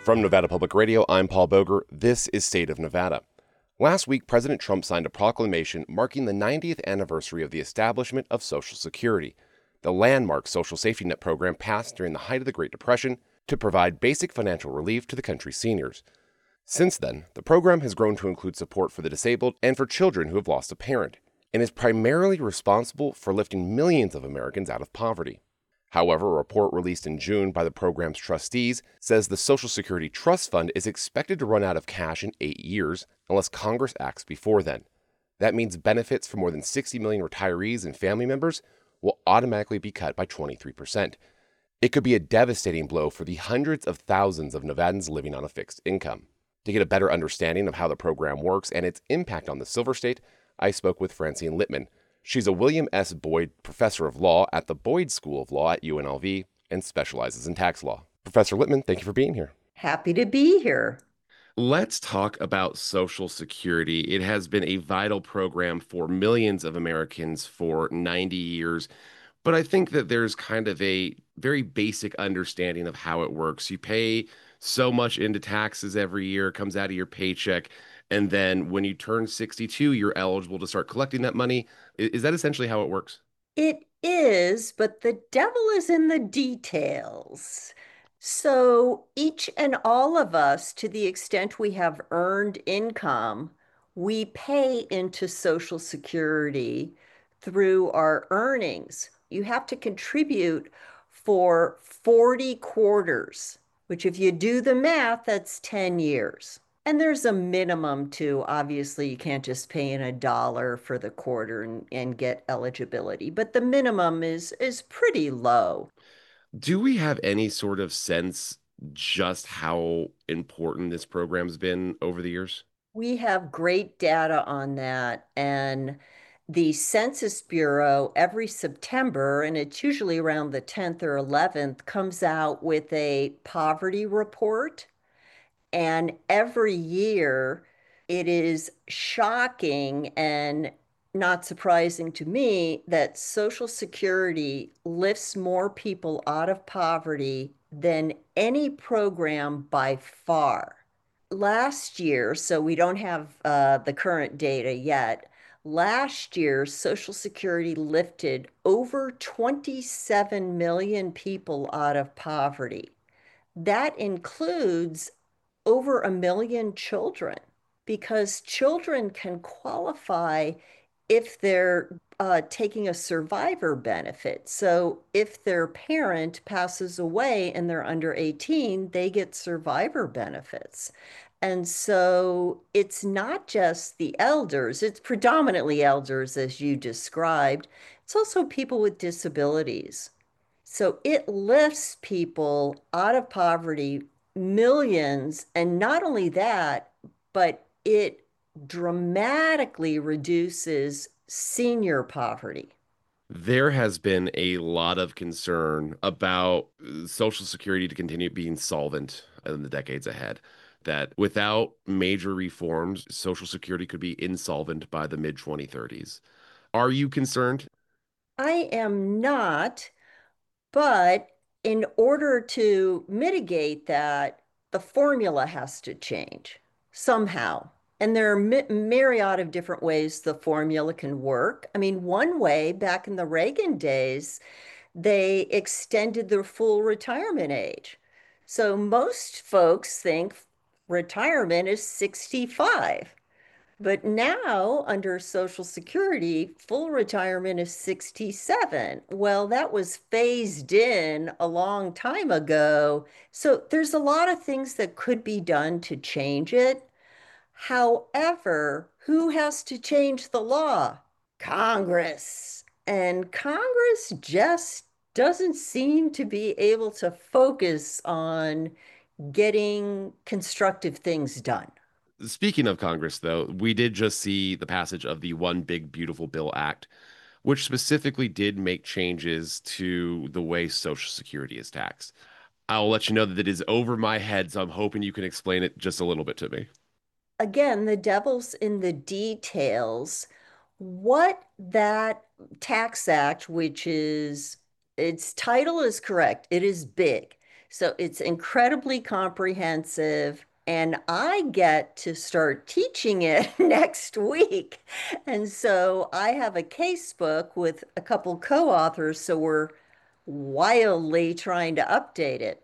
From Nevada Public Radio, I'm Paul Boger. This is State of Nevada. Last week, President Trump signed a proclamation marking the 90th anniversary of the establishment of Social Security, the landmark social safety net program passed during the height of the Great Depression to provide basic financial relief to the country's seniors. Since then, the program has grown to include support for the disabled and for children who have lost a parent, and is primarily responsible for lifting millions of Americans out of poverty. However, a report released in June by the program's trustees says the Social Security Trust Fund is expected to run out of cash in 8 years unless Congress acts before then. That means benefits for more than 60 million retirees and family members will automatically be cut by 23%. It could be a devastating blow for the hundreds of thousands of Nevadans living on a fixed income. To get a better understanding of how the program works and its impact on the Silver State, I spoke with Francine Littman. She's a William S. Boyd Professor of Law at the Boyd School of Law at UNLV and specializes in tax law. Professor Littman, thank you for being here. Happy to be here. Let's talk about Social Security. It has been a vital program for millions of Americans for 90 years, but I think that there's kind of a very basic understanding of how it works. You pay so much into taxes every year, it comes out of your paycheck. And then when you turn 62, you're eligible to start collecting that money. Is that essentially how it works? It is, but the devil is in the details. So each and all of us, to the extent we have earned income, we pay into Social Security through our earnings. You have to contribute for 40 quarters, which if you do the math, that's 10 years. And there's a minimum too. Obviously, you can't just pay in a dollar for the quarter and get eligibility, but the minimum is pretty low. Do we have any sort of sense just how important this program's been over the years? We have great data on that. And the Census Bureau every September, and it's usually around the 10th or 11th, comes out with a poverty report. And every year, it is shocking and not surprising to me that Social Security lifts more people out of poverty than any program by far. Last year, so we don't have the current data yet. Last year, Social Security lifted over 27 million people out of poverty. That includes over a million children because children can qualify if they're taking a survivor benefit. So if their parent passes away and they're under 18, they get survivor benefits. And so it's not just the elders, it's predominantly elders, as you described. It's also people with disabilities. So it lifts people out of poverty, millions, and not only that, but it dramatically reduces senior poverty. There has been a lot of concern about Social Security to continue being solvent in the decades ahead. That without major reforms, Social Security could be insolvent by the mid 2030s. Are you concerned? I am not. But in order to mitigate that, the formula has to change somehow. And there are myriad of different ways the formula can work. I mean, one way back in the Reagan days, they extended the full retirement age. So most folks think retirement is 65. But now, under Social Security, full retirement is 67. Well, that was phased in a long time ago. So there's a lot of things that could be done to change it. However, who has to change the law? Congress. And Congress just doesn't seem to be able to focus on getting constructive things done. Speaking of Congress, though, we did just see the passage of the One Big Beautiful Bill Act, which specifically did make changes to the way Social Security is taxed. I'll let you know that it is over my head, so I'm hoping you can explain it just a little bit to me. Again, the devil's in the details. What that tax act, which is its title is correct, it is big. So it's incredibly comprehensive, and I get to start teaching it next week. And so I have a case book with a couple co-authors, so we're wildly trying to update it.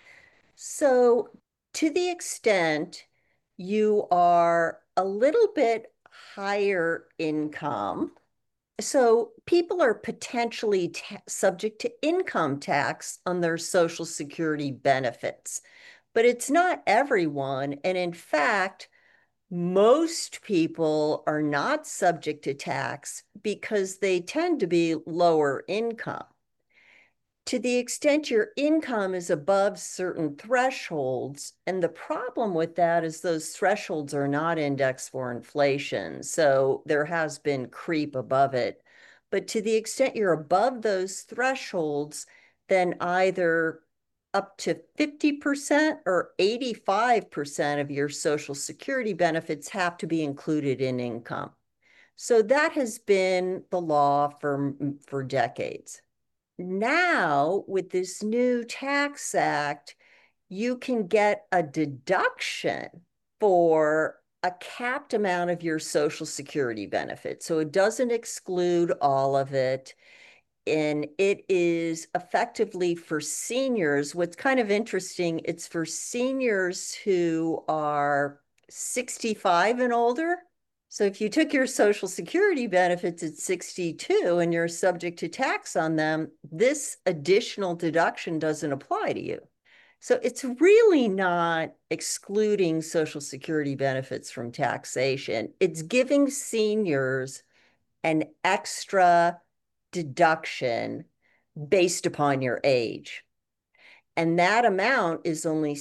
So, to the extent you are a little bit higher income, so people are potentially subject to income tax on their Social Security benefits, but it's not everyone. And in fact, most people are not subject to tax because they tend to be lower income. To the extent your income is above certain thresholds, and the problem with that is those thresholds are not indexed for inflation. So there has been creep above it. But to the extent you're above those thresholds, then either up to 50% or 85% of your Social Security benefits have to be included in income. So that has been the law for decades. Now, with this new tax act, you can get a deduction for a capped amount of your Social Security benefit. So it doesn't exclude all of it. And it is effectively for seniors. What's kind of interesting, it's for seniors who are 65 and older. So if you took your Social Security benefits at 62 and you're subject to tax on them, this additional deduction doesn't apply to you. So it's really not excluding Social Security benefits from taxation. It's giving seniors an extra deduction based upon your age. And that amount is only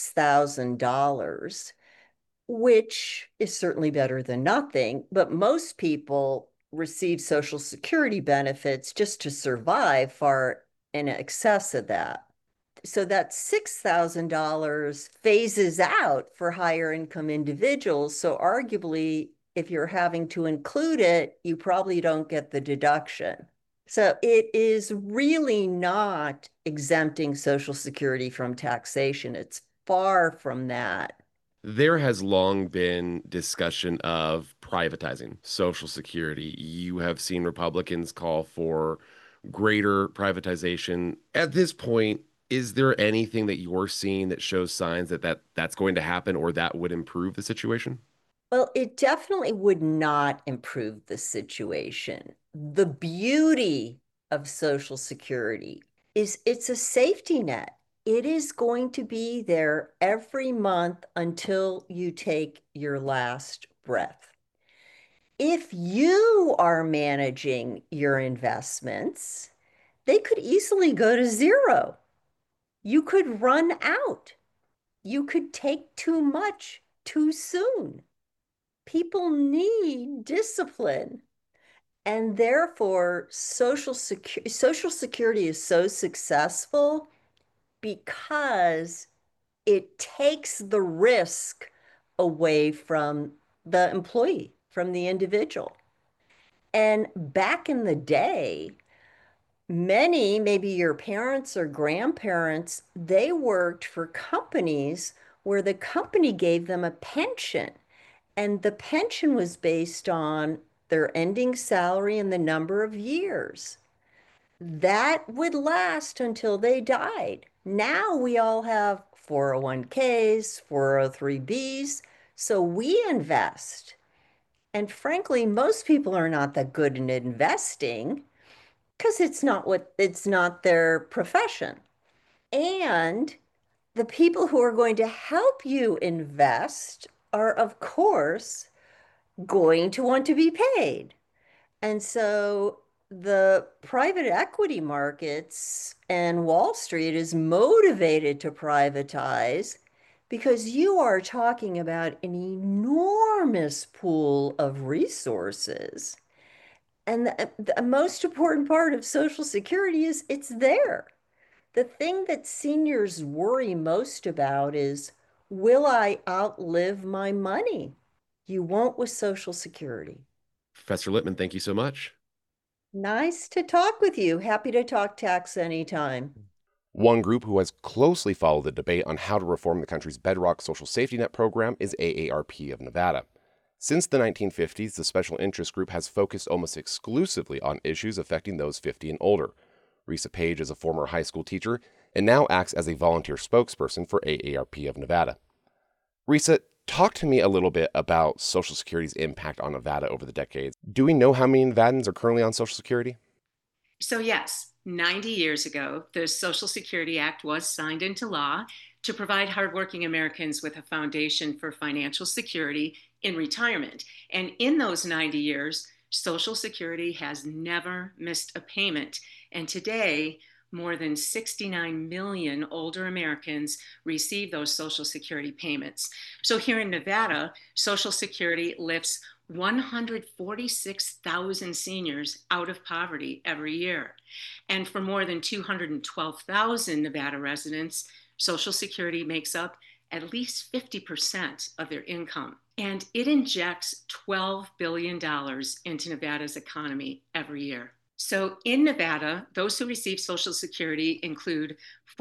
$6,000, which is certainly better than nothing. But most people receive Social Security benefits just to survive far in excess of that. So that $6,000 phases out for higher income individuals. So arguably, if you're having to include it, you probably don't get the deduction. So it is really not exempting Social Security from taxation. It's far from that. There has long been discussion of privatizing Social Security. You have seen Republicans call for greater privatization. At this point, is there anything that you're seeing that shows signs that's going to happen or that would improve the situation? Well, it definitely would not improve the situation. The beauty of Social Security is it's a safety net. It is going to be there every month until you take your last breath. If you are managing your investments, they could easily go to zero. You could run out. You could take too much too soon. People need discipline. And therefore, Social Security is so successful because it takes the risk away from the employee, from the individual. And back in the day, many, maybe your parents or grandparents, they worked for companies where the company gave them a pension. And the pension was based on their ending salary and the number of years. That would last until they died. Now we all have 401ks, 403bs, so we invest. And frankly, most people are not that good in investing because it's not their profession. And the people who are going to help you invest are, of course, going to want to be paid. And so the private equity markets and Wall Street is motivated to privatize because you are talking about an enormous pool of resources. And the most important part of Social Security is it's there. The thing that seniors worry most about is, will I outlive my money? You won't with Social Security. Professor Lippman, thank you so much. Nice to talk with you. Happy to talk tax anytime. One group who has closely followed the debate on how to reform the country's bedrock social safety net program is AARP of Nevada. Since the 1950s, the special interest group has focused almost exclusively on issues affecting those 50 and older. Risa Page is a former high school teacher and now acts as a volunteer spokesperson for AARP of Nevada. Risa, talk to me a little bit about Social Security's impact on Nevada over the decades. Do we know how many Nevadans are currently on Social Security? So yes, 90 years ago, the Social Security Act was signed into law to provide hardworking Americans with a foundation for financial security in retirement. And in those 90 years, Social Security has never missed a payment. And today, more than 69 million older Americans receive those Social Security payments. So here in Nevada, Social Security lifts 146,000 seniors out of poverty every year. And for more than 212,000 Nevada residents, Social Security makes up at least 50% of their income. And it injects $12 billion into Nevada's economy every year. So in Nevada, those who receive Social Security include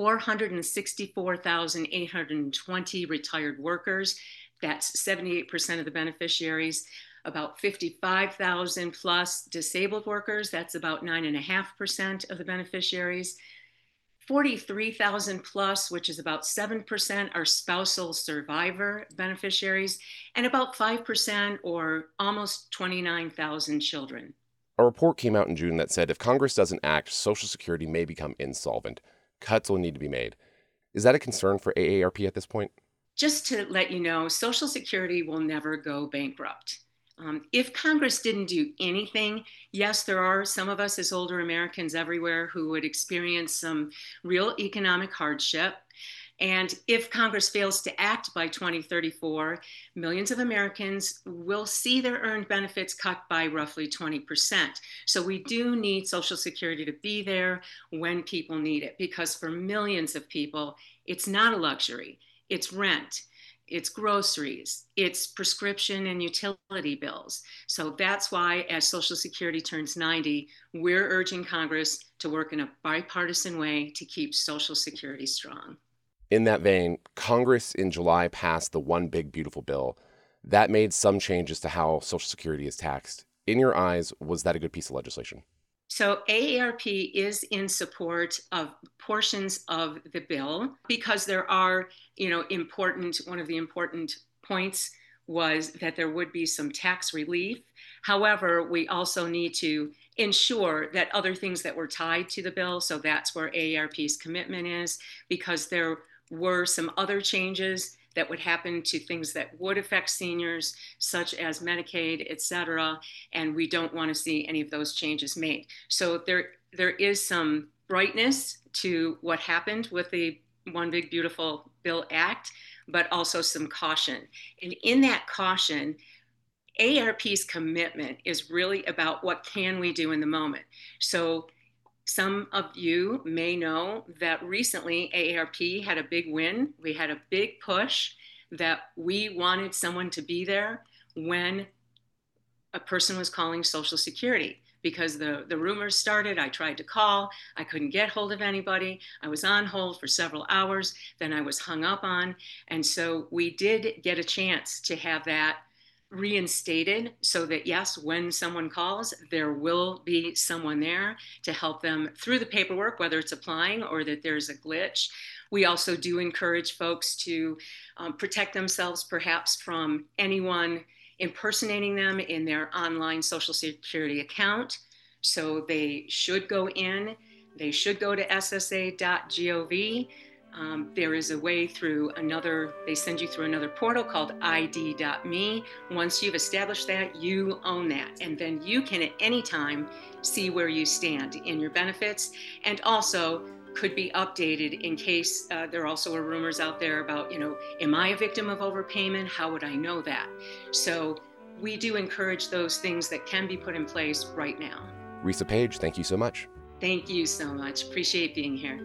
464,820 retired workers. That's 78% of the beneficiaries. About 55,000 plus disabled workers. That's about 9.5% of the beneficiaries. 43,000 plus, which is about 7%, are spousal survivor beneficiaries, and about 5% or almost 29,000 children. A report came out in June that said if Congress doesn't act, Social Security may become insolvent. Cuts will need to be made. Is that a concern for AARP at this point? Just to let you know, Social Security will never go bankrupt. If Congress didn't do anything, yes, there are some of us as older Americans everywhere who would experience some real economic hardship. And if Congress fails to act by 2034, millions of Americans will see their earned benefits cut by roughly 20%. So we do need Social Security to be there when people need it, because for millions of people, it's not a luxury, it's rent. It's groceries, it's prescription and utility bills. So that's why, as Social Security turns 90, we're urging Congress to work in a bipartisan way to keep Social Security strong. In that vein, Congress in July passed the One Big Beautiful Bill. That made some changes to how Social Security is taxed. In your eyes, was that a good piece of legislation? So AARP is in support of portions of the bill because there are, one of the important points was that there would be some tax relief. However, we also need to ensure that other things that were tied to the bill, so that's where AARP's commitment is, because there were some other changes that would happen to things that would affect seniors, such as Medicaid, et cetera, and we don't want to see any of those changes made. So there is some brightness to what happened with the One Big Beautiful Bill Act, but also some caution. And in that caution, AARP's commitment is really about what can we do in the moment. So some of you may know that recently AARP had a big win. We had a big push that we wanted someone to be there when a person was calling Social Security, because the rumors started. I tried to call, I couldn't get hold of anybody. I was on hold for several hours, then I was hung up on. And so we did get a chance to have that reinstated so that, yes, when someone calls, there will be someone there to help them through the paperwork, whether it's applying or that there's a glitch. We also do encourage folks to protect themselves perhaps from anyone impersonating them in their online Social Security account. So they should go in, they should go to ssa.gov. There is a way through they send you through another portal called id.me. Once you've established that, you own that. And then you can at any time see where you stand in your benefits, and also could be updated in case there also are rumors out there about, am I a victim of overpayment? How would I know that? So we do encourage those things that can be put in place right now. Risa Page, thank you so much. Thank you so much. Appreciate being here.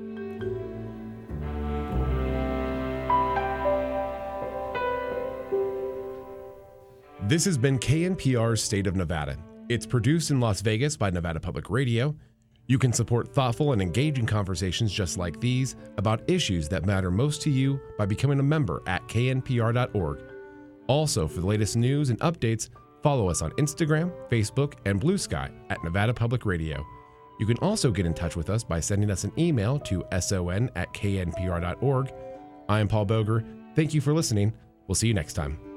This has been KNPR's State of Nevada. It's produced in Las Vegas by Nevada Public Radio. You can support thoughtful and engaging conversations just like these about issues that matter most to you by becoming a member at knpr.org. Also, for the latest news and updates, follow us on Instagram, Facebook, and Blue Sky at Nevada Public Radio. You can also get in touch with us by sending us an email to son@knpr.org. I'm Paul Boger. Thank you for listening. We'll see you next time.